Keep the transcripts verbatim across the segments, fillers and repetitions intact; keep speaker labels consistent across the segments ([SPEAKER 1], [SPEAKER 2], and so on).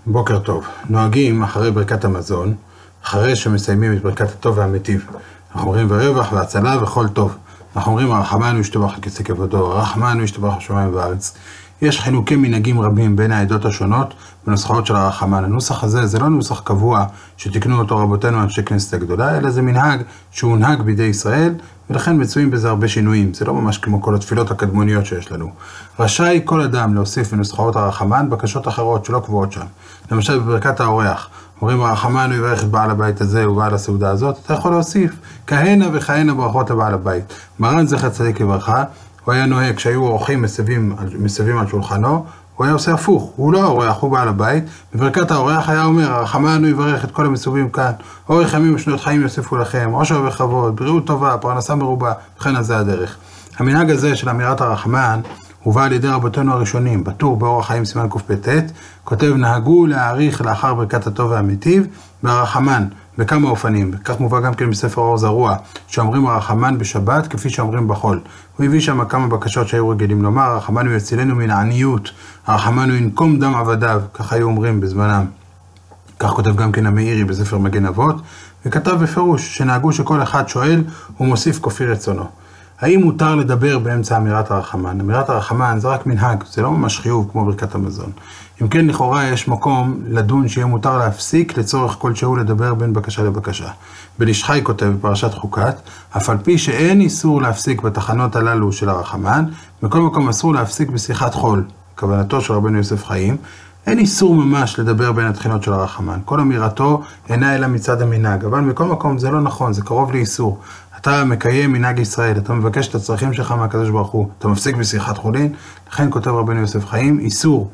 [SPEAKER 1] בוקר טוב. נוהגים אחרי ברכת המזון, אחרי שמסיימים את ברכת הטוב והמיטיב. אנחנו אומרים ורווח והצלה וכל טוב. אנחנו אומרים הרחמנו ישתבח על כיסא כבודו, הרחמנו ישתבח השמיים והארץ. יש חילוקי מנהגים רבים בין העדות השונות בנוסחאות של הרחמן. הנוסח הזה זה לא נוסח קבוע שתקנו אותו רבותינו אנשי כנסת הגדולה, אלא זה מנהג שהוא נהג בידי ישראל, ולכן מצויים בזה הרבה שינויים. זה לא ממש כמו כל התפילות הקדמוניות שיש לנו. רשאי כל אדם להוסיף בנוסחאות הרחמן בקשות אחרות שלא קבועות שם. למשל בברכת האורח, אומרים הרחמן הוא יברך את בעל הבית הזה ובעל הסעודה הזאת, אתה יכול להוסיף כהנה וכהנה ברכות לבעל הבית. מרן זכר צדיק לברכה, הוא היה נוהג כשהיו אורחים מסבים, מסבים על שולחנו, הוא היה עושה הפוך, הוא לא האורח, הוא בעל הבית. בברכת האורח היה אומר, הרחמן הוא יברך את כל המסובים כאן, אורך ימים ושנות חיים יוסיפו לכם, עושר וכבוד, בריאות טובה, פרנסה מרובה, וכן על זה הדרך. המנהג הזה של אמירת הרחמן הובא על ידי רבותינו הראשונים, בטור באורח חיים סימן קפ"ט, כותב נהגו להאריך לאחר ברכת הטוב והמיטיב והרחמן בכמה אופנים, וכך מובא גם כן בספר אור זרוע, שאומרים הרחמן בשבת כפי שאומרים בחול. הוא הביא שם כמה בקשות שהיו רגילים לומר, הרחמן הוא יצילנו מן העניות, הרחמן הוא ינקום דם עבדיו, כך היו אומרים בזמנם. כך כותב גם כן המאירי בספר מגן אבות, וכתב בפירוש שנהגו שכל אחד שואל ומוסיף כפי רצונו. האם מותר לדבר באמצע אמירת הרחמן? אמירת הרחמן זה רק מנהג, זה לא ממש חיוב כמו ברכת המזון. אם כן, לכאורה יש מקום לדון שיהיה מותר להפסיק לצורך כלשהו לדבר בין בקשה לבקשה. בן איש חי כותב בפרשת חוקת, אף על פי שאין איסור להפסיק בתחנות הללו של הרחמן, בכל מקום אסור להפסיק בשיחת חול, כוונתו של רבנו יוסף חיים, אין איסור ממש לדבר בין התחינות של הרחמן. כל אמירתו אינה אלא מצד המנהג, אבל מכל מקום זה לא נכון, זה קרוב לאיסור. אתה מקיים מנהג ישראל, אתה מבקש את הצרכים שלך מהקדוש ברוך הוא, אתה מפסיק בשיחת חולין, לכן כותב רבנו יוסף חיים, איסור.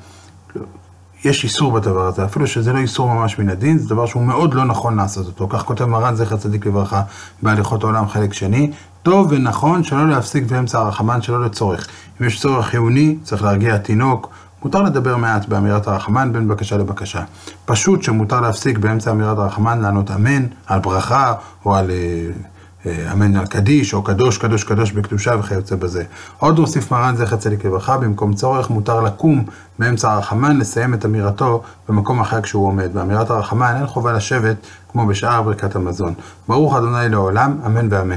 [SPEAKER 1] יש איסור בדבר הזה, אפילו שזה לא איסור ממש מן הדין, זה דבר שהוא מאוד לא נכון לעשות אותו. כך כותב מרן זכר צדיק לברכה בהליכות העולם חלק שני, טוב ונכון שלא להפסיק באמצע הרחמן שלא לצורך. אם יש צורך חיוני, צריך להרגיע תינוק, מותר לדבר מעט באמירת הרחמן בין בקשה לבקשה. פשוט שמותר להפסיק באמצע אמירת הרחמן לענות אמן על ברכה או על אמן על קדיש או קדוש קדוש קדוש בקדושה וכיוצא בזה. עוד הוסיף מרן זכר צדיק לברכה, במקום צורך מותר לקום באמצע הרחמן לסיים את אמירתו במקום אחר כשהוא עומד. באמירת הרחמן אין חובה לשבת כמו בשאר ברכת המזון. ברוך ה' לעולם, אמן ואמן.